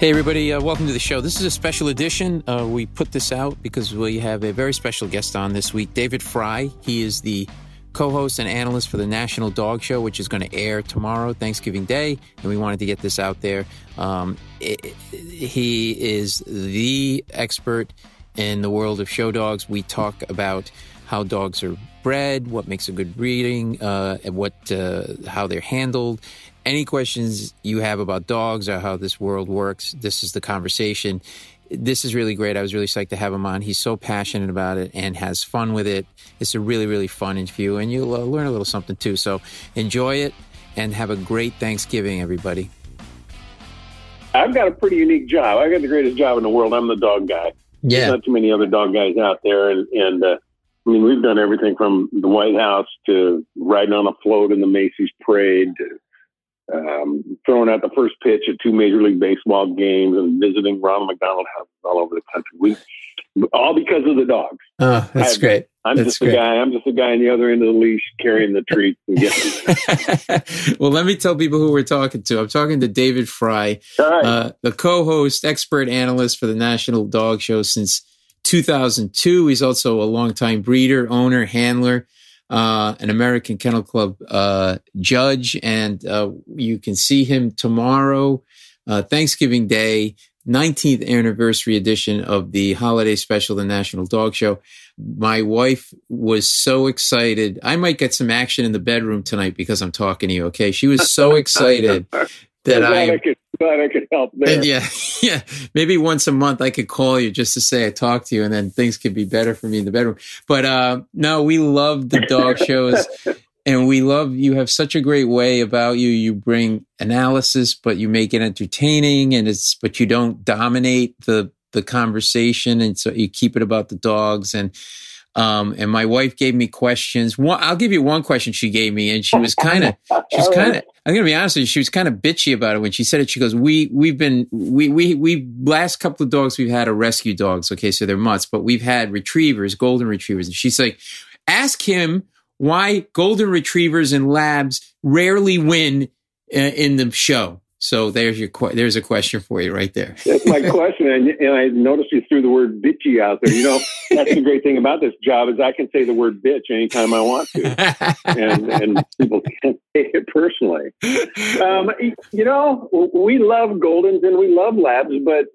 Hey, everybody. Welcome to the show. This is a special edition. We put this out because we have a very special guest on this week, David Frei. He is the co-host and analyst for the National Dog Show, which is going to air tomorrow, Thanksgiving Day, and we wanted to get this out there. He is the expert in the world of show dogs. We talk about how dogs are bred, what makes a good breeding, and how they're handled. Any questions you have about dogs or how this world works, this is the conversation. This is really great. I was really psyched to have him on. He's so passionate about it and has fun with it. It's a really, really fun interview, and you'll learn a little something too. So enjoy it and have a great Thanksgiving, everybody. I've got a pretty unique job. I got the greatest job in the world. I'm the dog guy. Yeah. There's not too many other dog guys out there. And I mean, we've done everything from the White House to riding on a float in the Macy's parade to throwing out the first pitch at 2 Major League Baseball games and visiting Ronald McDonald houses all over the country. All because of the dogs. Oh, that's great. I'm just a guy on the other end of the leash carrying the treats and getting Well, let me tell people who we're talking to. I'm talking to David Frei, the co-host, expert analyst for the National Dog Show since 2002. He's also a longtime breeder, owner, handler, an American Kennel Club judge, and you can see him tomorrow, Thanksgiving Day, 19th anniversary edition of the holiday special, the National Dog Show. My wife was so excited. I might get some action in the bedroom tonight because I'm talking to you, okay? She was so excited that I could help there. Yeah. Maybe once a month I could call you just to say I talked to you, and then things could be better for me in the bedroom. But no, we love the dog shows, and we love you have such a great way about you. You bring analysis, but you make it entertaining, but you don't dominate the conversation, and so you keep it about the dogs. And my wife gave me questions. I'll give you one question she gave me, and she was kind of, I'm going to be honest with you, she was kind of bitchy about it when she said it. She goes, we last couple of dogs we've had are rescue dogs. Okay. So they're mutts, but we've had retrievers, golden retrievers. And she's like, ask him why golden retrievers and labs rarely win in the show. So there's a question for you right there. That's my question. And I noticed you threw the word bitchy out there. You know, that's the great thing about this job is I can say the word bitch anytime I want to. and people can't take it personally. You know, we love Goldens and we love Labs, but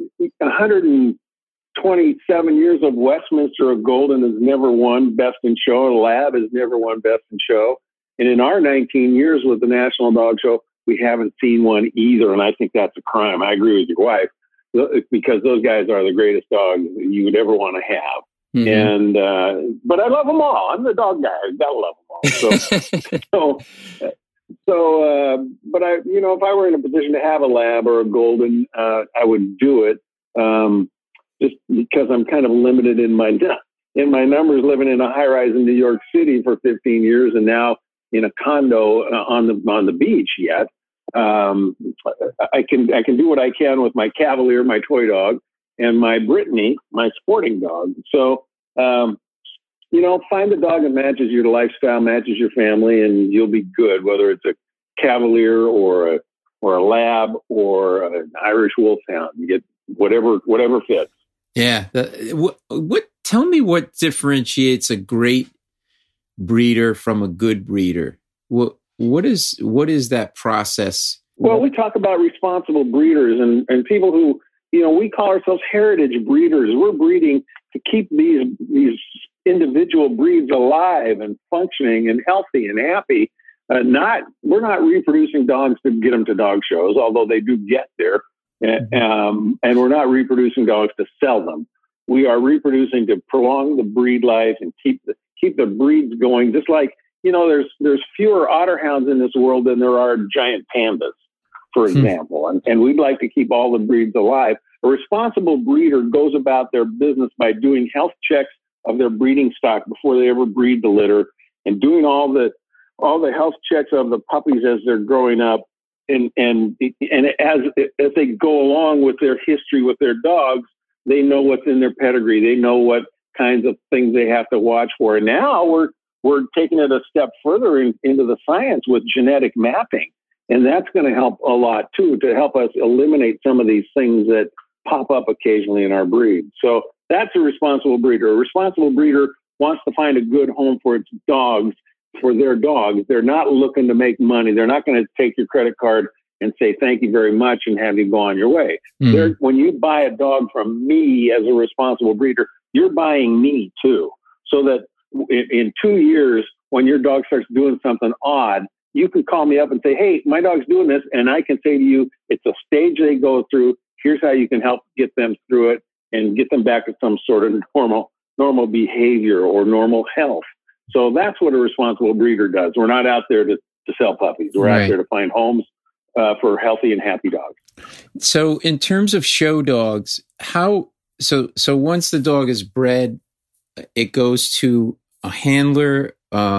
127 years of Westminster, a Golden has never won Best in Show. A Lab has never won Best in Show. And in our 19 years with the National Dog Show, we haven't seen one either, and I think that's a crime. I agree with your wife, because those guys are the greatest dogs you would ever want to have. Mm-hmm. And but I love them all. I'm the dog guy. I gotta love them all. But I, you know, if I were in a position to have a Lab or a Golden, I would do it just because I'm kind of limited in my numbers, living in a high rise in New York City for 15 years, and now in a condo on the beach yet. I can do what I can with my Cavalier, my toy dog, and my Brittany, my sporting dog. So, you know, find a dog that matches your lifestyle, matches your family, and you'll be good, whether it's a Cavalier or a Lab or an Irish Wolfhound. You get whatever fits. Yeah. Tell me what differentiates a great breeder from a good breeder. What is that process? Well, we talk about responsible breeders and people who, you know, we call ourselves heritage breeders. We're breeding to keep these individual breeds alive and functioning and healthy and happy. We're not reproducing dogs to get them to dog shows, although they do get there. And we're not reproducing dogs to sell them. We are reproducing to prolong the breed life and keep the breeds going. Just like, you know, there's fewer otterhounds in this world than there are giant pandas, for example. And we'd like to keep all the breeds alive. A responsible breeder goes about their business by doing health checks of their breeding stock before they ever breed the litter, and doing all the health checks of the puppies as they're growing up. And as they go along with their history with their dogs, they know what's in their pedigree. They know what kinds of things they have to watch for. And now we're taking it a step further into the science with genetic mapping. And that's going to help a lot too, to help us eliminate some of these things that pop up occasionally in our breed. So that's a responsible breeder. A responsible breeder wants to find a good home for its dogs, for their dogs. They're not looking to make money. They're not going to take your credit card and say, thank you very much, and have you go on your way. When you buy a dog from me as a responsible breeder, you're buying me too. So that in 2 years, when your dog starts doing something odd, you can call me up and say, hey, my dog's doing this. And I can say to you, it's a stage they go through. Here's how you can help get them through it and get them back to some sort of normal behavior or normal health. So that's what a responsible breeder does. We're not out there to sell puppies. We're out there to find homes for healthy and happy dogs. So in terms of show dogs, so once the dog is bred, it goes to a handler.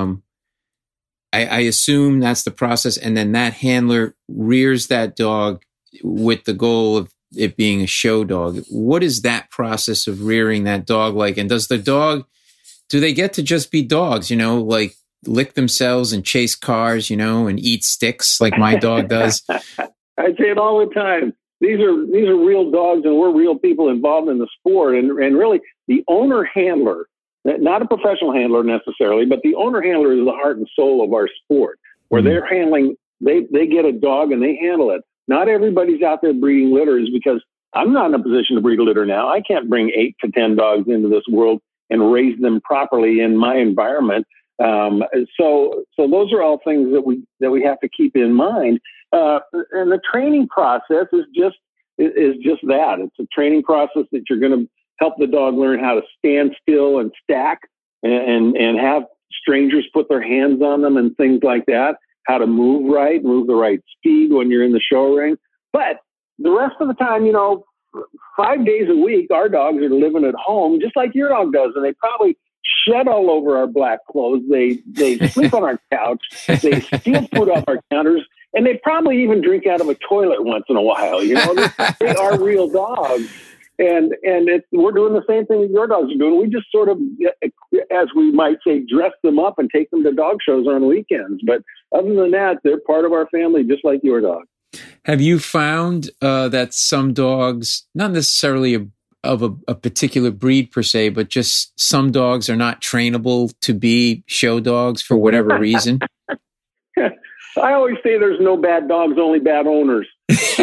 I assume that's the process. And then that handler rears that dog with the goal of it being a show dog. What is that process of rearing that dog like? And do they get to just be dogs, like lick themselves and chase cars, and eat sticks like my dog does? I say it all the time. These are real dogs, and we're real people involved in the sport. And really, the owner handler, not a professional handler necessarily, but the owner handler is the heart and soul of our sport, where they're handling, they get a dog and they handle it. Not everybody's out there breeding litters, because I'm not in a position to breed a litter now. I can't bring 8 to 10 dogs into this world and raise them properly in my environment. So those are all things that we have to keep in mind. And the training process is just that. It's a training process that you're going to help the dog learn how to stand still and stack and have strangers put their hands on them and things like that, how to move the right speed when you're in the show ring. But the rest of the time, 5 days a week, our dogs are living at home just like your dog does. And they probably shed all over our black clothes. They sleep on our couch. They steal food off our counters. And they probably even drink out of a toilet once in a while. They are real dogs. And we're doing the same thing that your dogs are doing. We just sort of, as we might say, dress them up and take them to dog shows on weekends. But other than that, they're part of our family, just like your dog. Have you found that some dogs, not necessarily of a particular breed per se, but just some dogs are not trainable to be show dogs for whatever reason? I always say there's no bad dogs, only bad owners. So,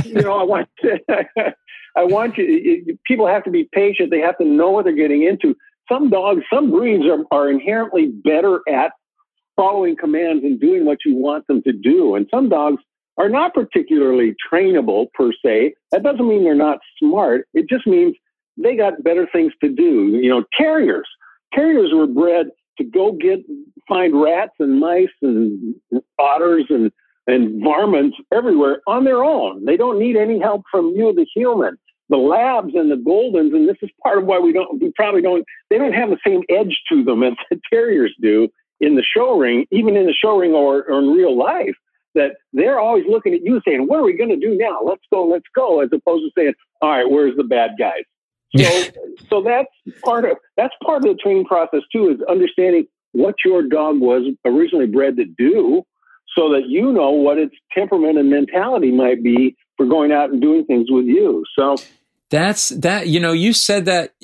I want you, people have to be patient. They have to know what they're getting into. Some breeds are inherently better at following commands and doing what you want them to do. And some dogs are not particularly trainable per se. That doesn't mean they're not smart. It just means they got better things to do. Terriers were bred to go find rats and mice and otters and varmints everywhere on their own. They don't need any help from you, the human. The labs and the Goldens, and this is part of why they don't have the same edge to them as the terriers do in the show ring, even in the show ring or in real life, that they're always looking at you saying, what are we going to do now? Let's go, as opposed to saying, all right, where's the bad guys? So that's part of the training process too, is understanding what your dog was originally bred to do, so that you know what its temperament and mentality might be for going out and doing things with you. So that's that. You said that.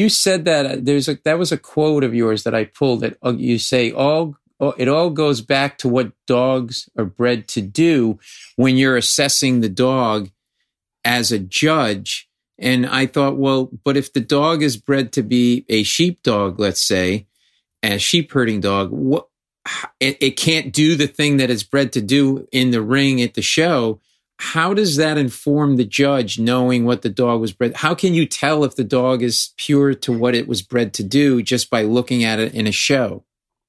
That was a quote of yours that I pulled. That you say it all goes back to what dogs are bred to do when you're assessing the dog as a judge. And I thought, well, but if the dog is bred to be a sheepdog, let's say, a sheep herding dog, it can't do the thing that it's bred to do in the ring at the show. How does that inform the judge, knowing what the dog was bred? How can you tell if the dog is pure to what it was bred to do just by looking at it in a show?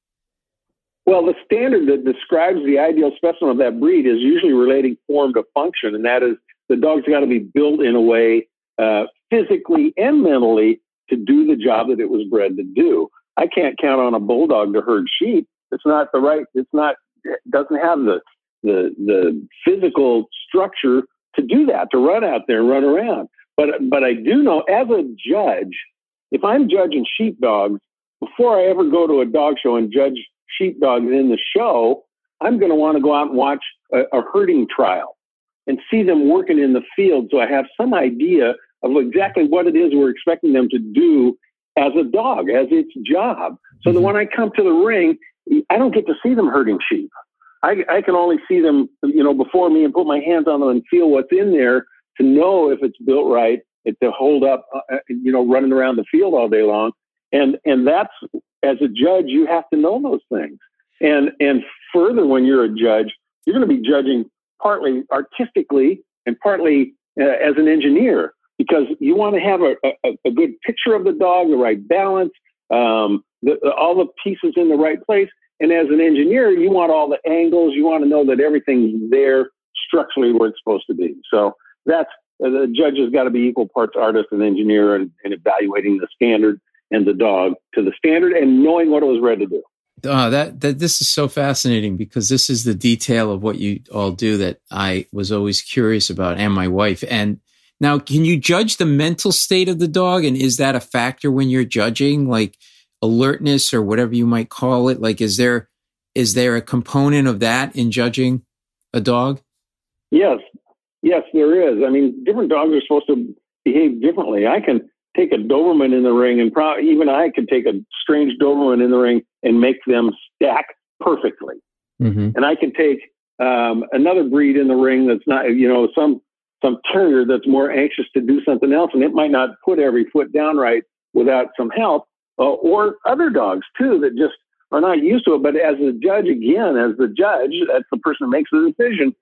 Well, the standard that describes the ideal specimen of that breed is usually relating form to function, and that is the dog's got to be built in a way, physically and mentally, to do the job that it was bred to do. I can't count on a bulldog to herd sheep. It doesn't have the physical structure to do that, to run out there and run around. But I do know, as a judge, if I'm judging sheepdogs, before I ever go to a dog show and judge sheepdogs in the show, I'm going to want to go out and watch a herding trial and see them working in the field, so I have some idea of exactly what it is we're expecting them to do as a dog, as its job. So that when I come to the ring, I don't get to see them herding sheep. I can only see them, before me and put my hands on them and feel what's in there to know if it's built right, to hold up, running around the field all day long. And that's, as a judge, you have to know those things. And further, when you're a judge, you're going to be judging partly artistically and partly as an engineer, because you want to have a good picture of the dog, the right balance, all the pieces in the right place. And as an engineer, you want all the angles. You want to know that everything's there structurally where it's supposed to be. So that's, the judge has got to be equal parts artist and engineer, and evaluating the standard and the dog to the standard and knowing what it was ready to do. That this is so fascinating, because this is the detail of what you all do that I was always curious about, and my wife. And now, can you judge the mental state of the dog? And is that a factor when you're judging, like alertness or whatever you might call it? Like, is there a component of that in judging a dog? Yes, there is. I mean, different dogs are supposed to behave differently. I can take a Doberman in the ring, and even I could take a strange Doberman in the ring and make them stack perfectly. Mm-hmm. And I can take another breed in the ring that's not, some terrier that's more anxious to do something else, and it might not put every foot down right without some help, or other dogs too that just are not used to it. But as a judge, that's the person who makes the decision.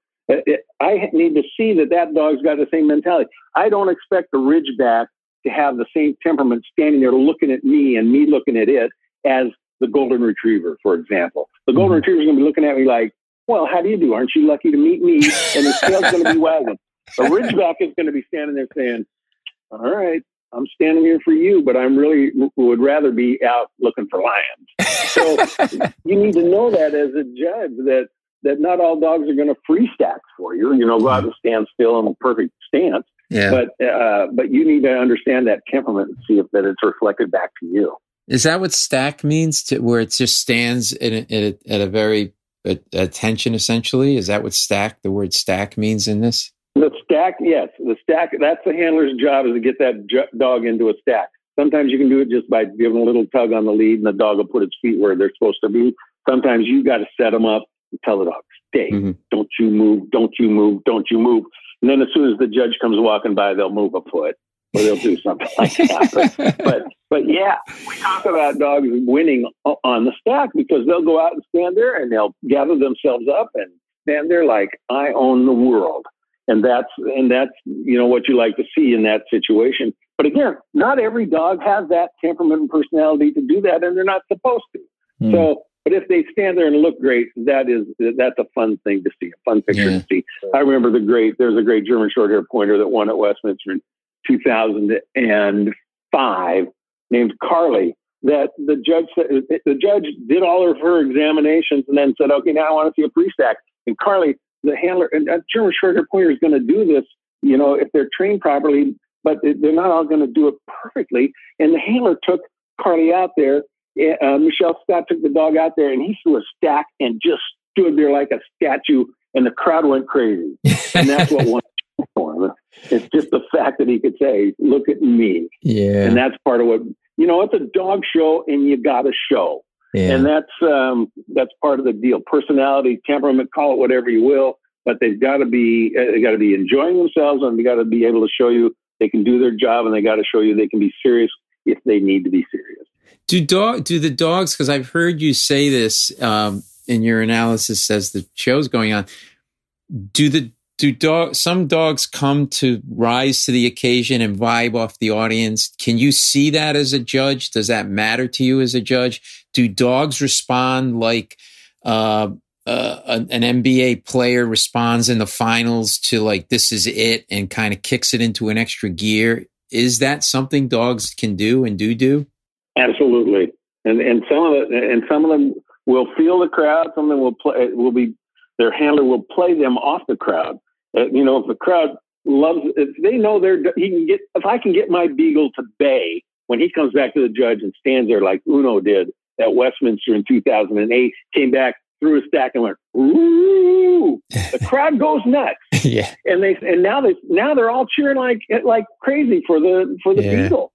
I need to see that dog's got the same mentality. I don't expect the Ridgeback to have the same temperament standing there looking at me and me looking at it as the Golden Retriever, for example. The Golden Retriever is going to be looking at me like, well, how do you do? Aren't you lucky to meet me? And his tail's going to be wagging. The Ridgeback is going to be standing there saying, all right, I'm standing here for you, but I'm really would rather be out looking for lions. So you need to know that as a judge, that not all dogs are going to free stack for you, go out and stand still in a perfect stance. Yeah. But you need to understand that temperament and see if that it's reflected back to you. Is that what stack means? Where it just stands at a very attention, essentially? Is that what the word stack means in this? The stack, yes. The stack, that's the handler's job, is to get that dog into a stack. Sometimes you can do it just by giving a little tug on the lead, and the dog will put its feet where they're supposed to be. Sometimes you got to set them up and tell the dog, stay. Mm-hmm. Don't you move, don't you move, don't you move. And then as soon as the judge comes walking by, they'll move a foot, or they'll do something like that. But yeah, we talk about dogs winning on the stack, because they'll go out and stand there and they'll gather themselves up and stand there like, I own the world. And that's what you like to see in that situation. But again, not every dog has that temperament and personality to do that, and they're not supposed to. Mm. So, but if they stand there and look great, that's a fun thing to see, a fun picture to see. I remember there's a great German Shorthair Pointer that won at Westminster in 2005 named Carly, that the judge did all of her examinations and then said, okay, now I want to see a free stack. And Carly, the handler, and a German Shorthair Pointer is going to do this, if they're trained properly, but they're not all going to do it perfectly. And the handler took Carly out there. Michelle Scott took the dog out there, and he threw a stack and just stood there like a statue, and the crowd went crazy. And that's what won for him. It's just the fact that he could say, look at me. Yeah. And that's part of what, it's a dog show, and you got to show. Yeah. And that's part of the deal. Personality, temperament, call it whatever you will, but they've got to be enjoying themselves, and they got to be able to show you they can do their job, and they got to show you they can be serious if they need to be serious. Do the dogs, because I've heard you say this in your analysis as the show's going on, some dogs come to rise to the occasion and vibe off the audience? Can you see that as a judge? Does that matter to you as a judge? Do dogs respond like an NBA player responds in the finals to like, this is it, and kind of kicks it into an extra gear? Is that something dogs can do and do? Absolutely. And some of them will feel the crowd. Some of them will play. Their handler will play them off the crowd. If the crowd loves, if they know if I can get my beagle to bay when he comes back to the judge and stands there like Uno did at Westminster in 2008, came back through a stack and went, ooh, the crowd goes nuts. Yeah. And now they're all cheering like crazy for the beagle.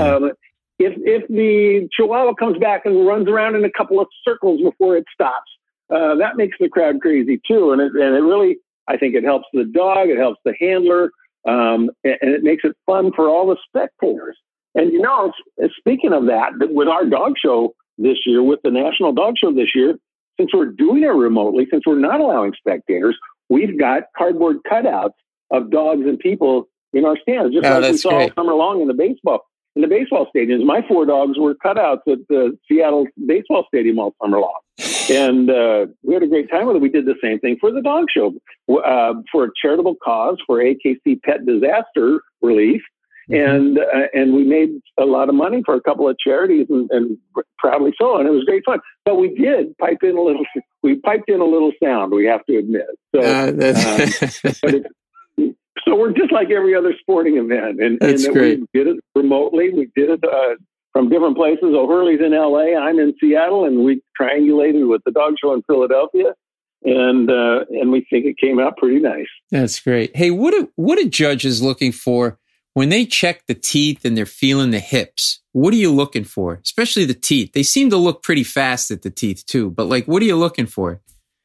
If the Chihuahua comes back and runs around in a couple of circles before it stops, that makes the crowd crazy too. And it really, I think it helps the dog, it helps the handler, and it makes it fun for all the spectators. And, speaking of that, with our dog show this year, with the National Dog Show this year, since we're doing it remotely, since we're not allowing spectators, we've got cardboard cutouts of dogs and people in our stands, just like we saw all summer long in the baseball stadiums. My 4 dogs were cutouts at the Seattle baseball stadium all summer long. And we had a great time with it. We did the same thing for the dog show, for a charitable cause, for AKC Pet Disaster Relief. And we made a lot of money for a couple of charities, and proudly so. And it was great fun. But we did pipe in a little sound, we have to admit. So, so we're just like every other sporting event. And great. We did it remotely. We did it from different places. O'Hurley's in LA. I'm in Seattle, and we triangulated with the dog show in Philadelphia. And we think it came out pretty nice. That's great. Hey, what are judges looking for when they check the teeth and they're feeling the hips? What are you looking for? Especially the teeth. They seem to look pretty fast at the teeth too, but what are you looking for?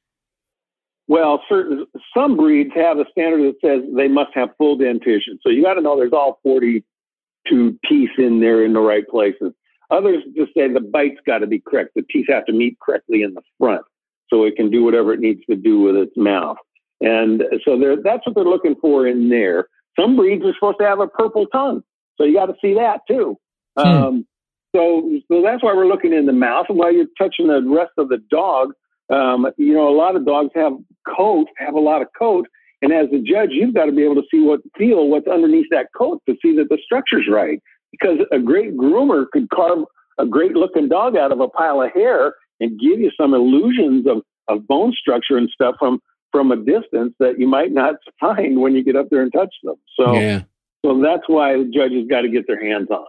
Well, some breeds have a standard that says they must have full dentition. So you got to know there's all 42 teeth in there in the right places. Others just say the bite's got to be correct. The teeth have to meet correctly in the front so it can do whatever it needs to do with its mouth. And so that's what they're looking for in there. Some breeds are supposed to have a purple tongue. So you got to see that too. So that's why we're looking in the mouth. And while you're touching the rest of the dog, a lot of dogs have a lot of coat. And as a judge, you've got to be able to feel what's underneath that coat to see that the structure's right. Because a great groomer could carve a great looking dog out of a pile of hair and give you some illusions of bone structure and stuff from a distance that you might not find when you get up there and touch them. So that's why the judges got to get their hands on.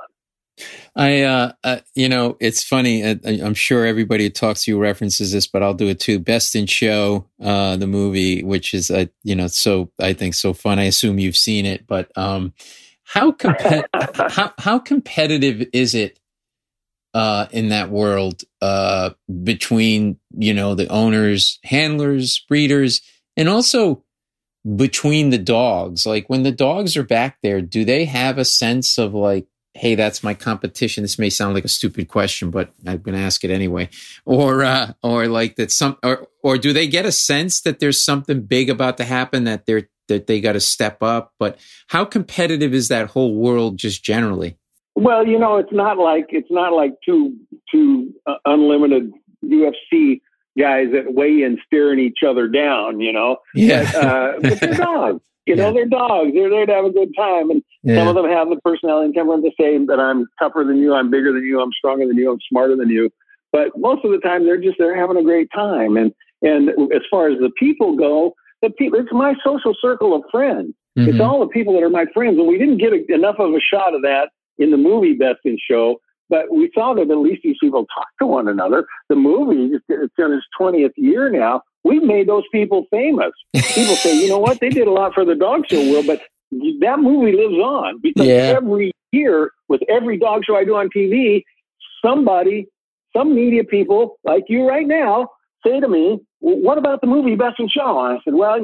It's funny. I'm sure everybody who talks to you references this, but I'll do it too. Best in Show, the movie, which is, so I think so fun. I assume you've seen it, but how competitive is it in that world between the owners, handlers, breeders, and also between the dogs? Like when the dogs are back there, do they have a sense of hey, that's my competition? This may sound like a stupid question, but I'm going to ask it anyway. Or that or do they get a sense that there's something big about to happen, that they got to step up? But how competitive is that whole world just generally? Well, it's not like two unlimited UFC guys that weigh in staring each other down, Yeah. But they're dogs. They're dogs. They're there to have a good time. And some of them have the personality and temperament to say that I'm tougher than you, I'm bigger than you, I'm stronger than you, I'm smarter than you. But most of the time, they're having a great time. And as far as the people go, it's my social circle of friends. Mm-hmm. It's all the people that are my friends. And we didn't get enough of a shot of that in the movie Best in Show, but we saw that at least these people talk to one another. The movie, it's in its 20th year now. We've made those people famous. People say, you know what? They did a lot for the dog show world, but that movie lives on because every year with every dog show I do on TV, some media people like you right now say to me, what about the movie Best in Show? And I said, well,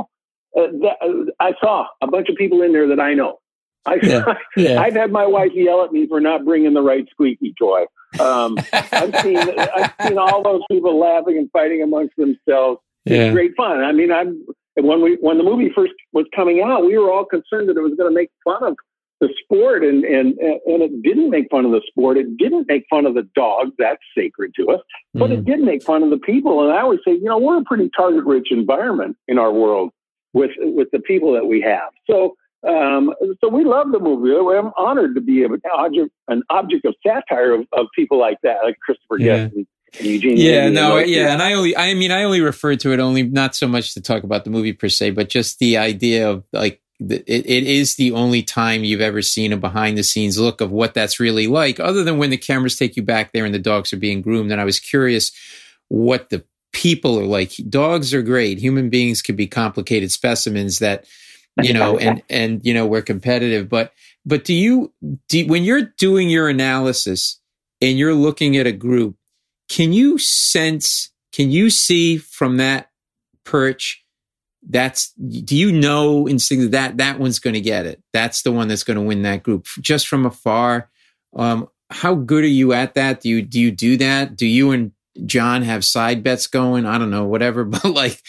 I saw a bunch of people in there that I know. I've had my wife yell at me for not bringing the right squeaky toy. I've seen all those people laughing and fighting amongst themselves. It's great fun. I mean, when the movie first was coming out, we were all concerned that it was going to make fun of the sport, and it didn't make fun of the sport. It didn't make fun of the dog. That's sacred to us. But it did make fun of the people. And I always say, we're a pretty target-rich environment in our world with the people that we have. So we love the movie. I'm honored to be an object of satire of people like that, like Christopher Guest and Eugene. And I only refer to it only not so much to talk about the movie per se, but just the idea of it is the only time you've ever seen a behind the scenes look of what that's really like, other than when the cameras take you back there and the dogs are being groomed. And I was curious what the people are like. Dogs are great. Human beings can be complicated specimens that, and we're competitive. But do you when you're doing your analysis and you're looking at a group, can you see from that perch, do you know instinctively that one's going to get it? That's the one that's going to win that group just from afar. How good are you at that? Do you do that? Do you and John have side bets going? I don't know, whatever, but like,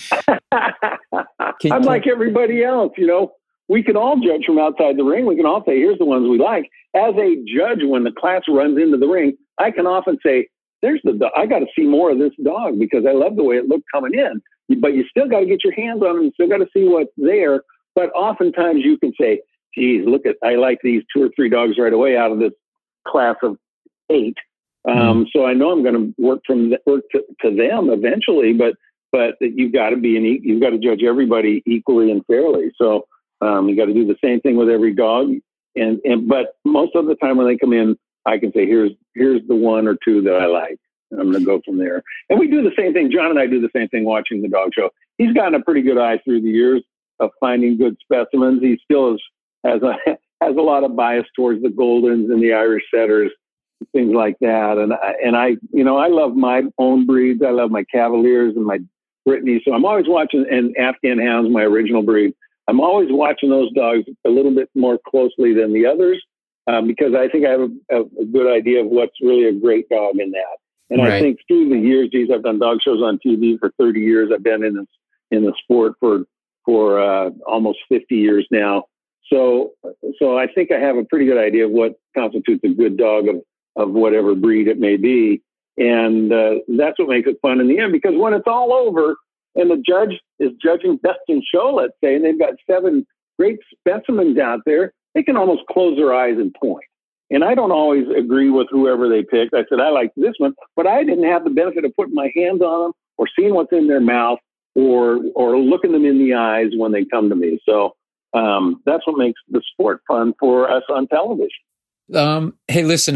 I'm like everybody else, we can all judge from outside the ring. We can all say, here's the ones we like. As a judge, when the class runs into the ring, I can often say, I got to see more of this dog because I love the way it looked coming in. But you still got to get your hands on them. You still got to see what's there. But oftentimes you can say, geez, I like these 2 or 3 dogs right away out of this class of 8. So I know I'm going to work to them eventually, but you've got to judge everybody equally and fairly. So you got to do the same thing with every dog. But most of the time when they come in, I can say, here's the 1 or 2 that I like. And I'm going to go from there. And we do the same thing. John and I do the same thing watching the dog show. He's gotten a pretty good eye through the years of finding good specimens. He still has a lot of bias towards the Goldens and the Irish Setters, things like that. And I love my own breeds. I love my Cavaliers and my Brittany. So I'm always watching, and Afghan Hounds, my original breed. I'm always watching those dogs a little bit more closely than the others because I think I have a good idea of what's really a great dog in that. And right. I think through the years, I've done dog shows on TV for 30 years. I've been in the sport for almost 50 years now. So I think I have a pretty good idea of what constitutes a good dog of whatever breed it may be. And that's what makes it fun in the end, because when it's all over and the judge is judging best in show, let's say, and they've got 7 great specimens out there, they can almost close their eyes and point. And I don't always agree with whoever they picked. I said, I like this one, but I didn't have the benefit of putting my hands on them or seeing what's in their mouth or looking them in the eyes when they come to me. So that's what makes the sport fun for us on television. Hey, listen,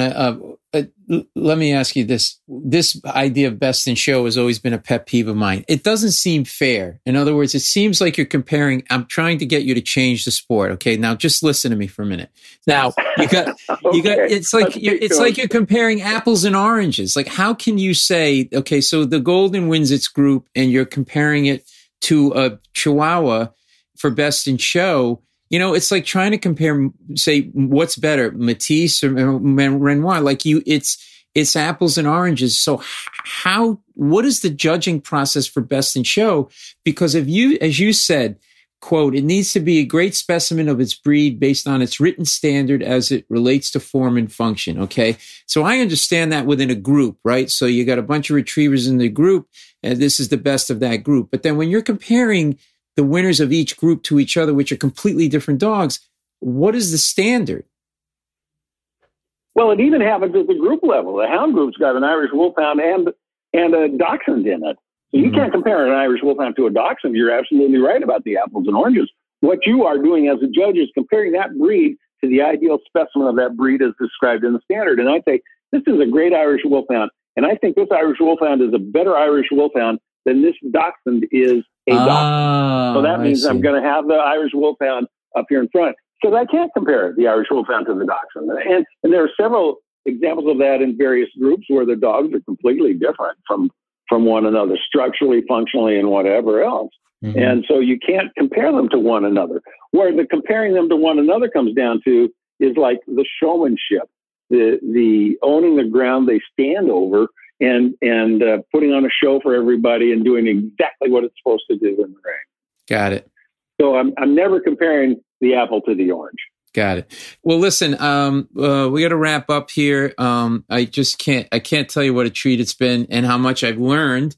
let me ask you this. This idea of best in show has always been a pet peeve of mine. It doesn't seem fair. In other words, it seems like you're comparing. I'm trying to get you to change the sport. Okay. Now just listen to me for a minute. Now it's like you're comparing apples and oranges. Like, how can you say, okay, so the Golden wins its group and you're comparing it to a Chihuahua for best in show? It's like trying to compare, say, what's better, Matisse or Renoir? Like it's apples and oranges. So what is the judging process for best in show? Because as you said, quote, it needs to be a great specimen of its breed based on its written standard as it relates to form and function. Okay. So I understand that within a group, right? So you got a bunch of retrievers in the group and this is the best of that group. But then when you're comparing the winners of each group to each other, which are completely different dogs, what is the standard? Well, it even happens at the group level. The hound group's got an Irish Wolfhound and a Dachshund in it. So you can't compare an Irish Wolfhound to a Dachshund. You're absolutely right about the apples and oranges. What you are doing as a judge is comparing that breed to the ideal specimen of that breed as described in the standard. And I say, this is a great Irish Wolfhound. And I think this Irish Wolfhound is a better Irish Wolfhound than this Dachshund is a Dachshund. So that means I'm going to have the Irish Wolfhound up here in front because I can't compare the Irish Wolfhound to the Dachshund. And there are several examples of that in various groups where the dogs are completely different from one another, structurally, functionally, and whatever else. Mm-hmm. And so you can't compare them to one another. Where the comparing them to one another comes down to is like the showmanship, the owning the ground they stand over, and putting on a show for everybody and doing exactly what it's supposed to do in the ring. Got it. So I'm never comparing the apple to the orange. Got it. Well, listen, we got to wrap up here. I can't tell you what a treat it's been and how much I've learned.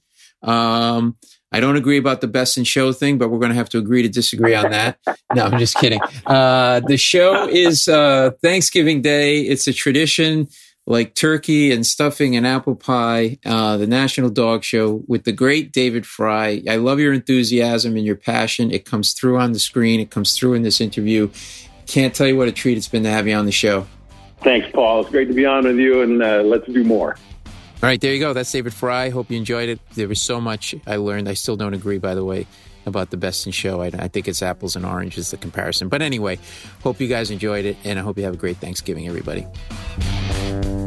I don't agree about the best in show thing, but we're going to have to agree to disagree on that. No, I'm just kidding. The show is Thanksgiving Day. It's a tradition like turkey and stuffing and apple pie, the National Dog Show with the great David Frei. I love your enthusiasm and your passion. It comes through on the screen. It comes through in this interview. Can't tell you what a treat it's been to have you on the show. Thanks, Paul. It's great to be on with you, and let's do more. All right, there you go. That's David Frei. Hope you enjoyed it. There was so much I learned. I still don't agree, by the way, about the Best in Show. I think it's apples and oranges, the comparison. But anyway, hope you guys enjoyed it, and I hope you have a great Thanksgiving, everybody.